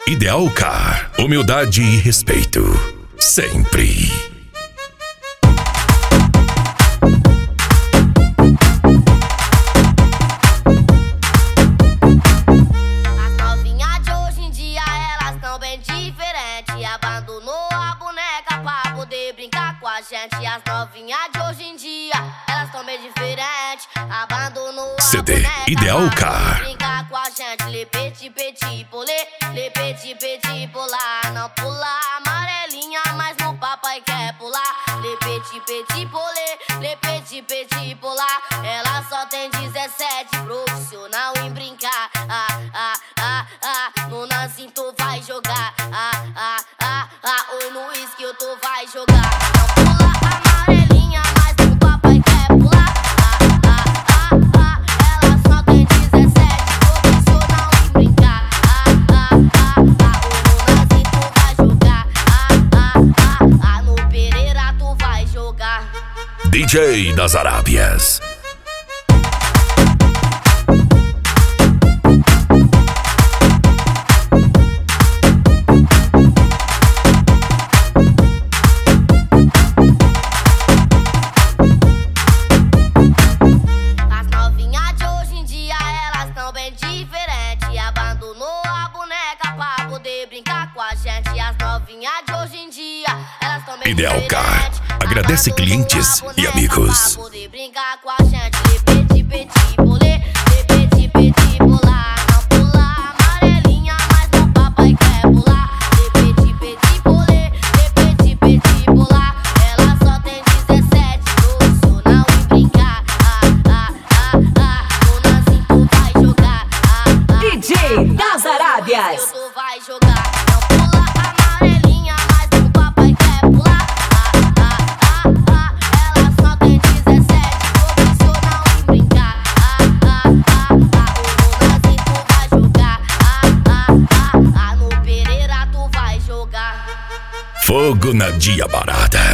Ideal Car. Humildade e respeito. Sempre. As novinhas de hoje em dia, elas tão bem diferentes. Abandonou a boneca pra poder brincar com a gente. As novinhas de hoje em dia, elas tão bem diferentes. Abandonou a CD boneca Ideal pra Car. poder brincar com a gente. Le petit petit polê, le petit petit pular. Não pula amarelinha, mas no papai quer pular. Le petit petit polê, le petit petit pular. Ela só tem 17, profissional em brincar. No Nanzinho tu vai jogar. Ou no uísque tu vai jogar. Não pula amarelinha, mas no papai quer pular. Ela só tem 17, profissional em brincar. Ou no Nanzinho tu vai jogar. No Pereira tu vai jogar. DJ das Arábias. As novinhas de hoje em dia, elas tão bem diferentes. Abandonou a boneca pra poder brincar com a gente. As novinhas de hoje em dia, elas tão bem Ideal Car. diferentes. Agradece Abandonou clientes a e boneca amigos. pra poder brincar com a gente. Le petit petit polê, le petit petit pular. Não pula amarelinha, mas no papai quer pular. Le petit petit polê, le petit petit pular. Ela só tem 17, profissional em brincar. No Nanzinho tu vai jogar. DJ das Arábias. Tu vai jogar. Não pula amarelinha, mas no papai quer pular. Ela só tem 17, profissional em brincar. No Nanzinho tu vai jogar. No Pereira tu vai jogar. Fogo na Dia Barada.